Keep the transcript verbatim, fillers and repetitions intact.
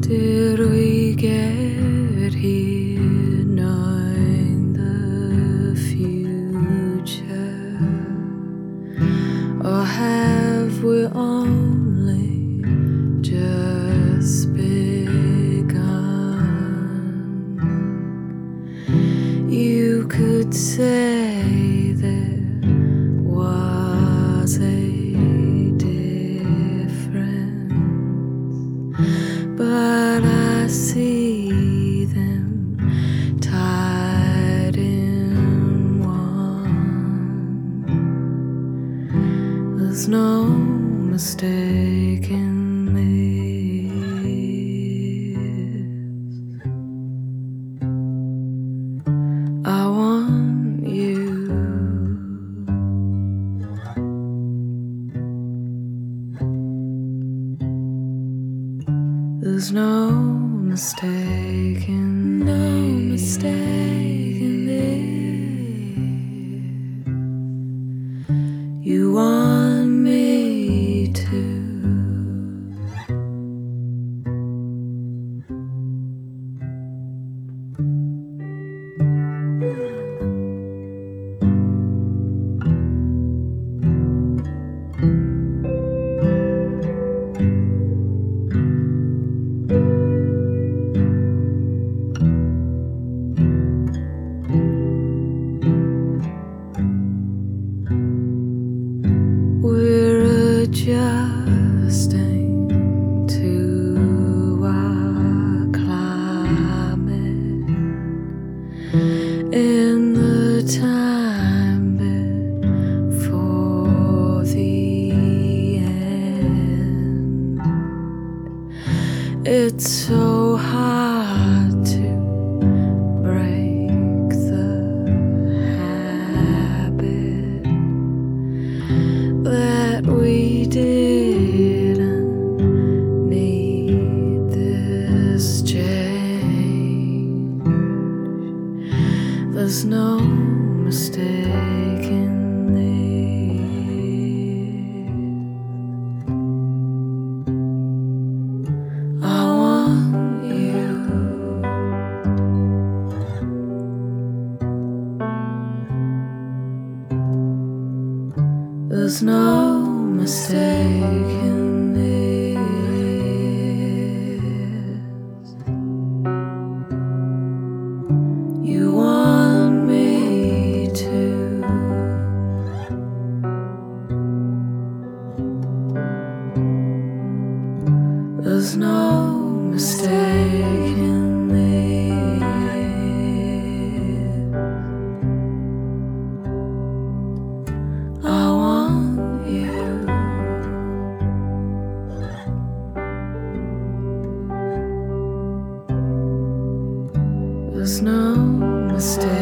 Did we get here knowing the future, or have we only just begun? You could say there was a difference, but I see them tied in one. There's no mistaking this. I want you. There's no mistaking, no mistaking this. You want me to. We're adjusting to our climate in the time before the end. It's so hard to break the habit that we didn't need this change. There's no mistaking this. I want you. There's no mistaking this. You want me to. There's no mistaking this. I want you. There's no mistake.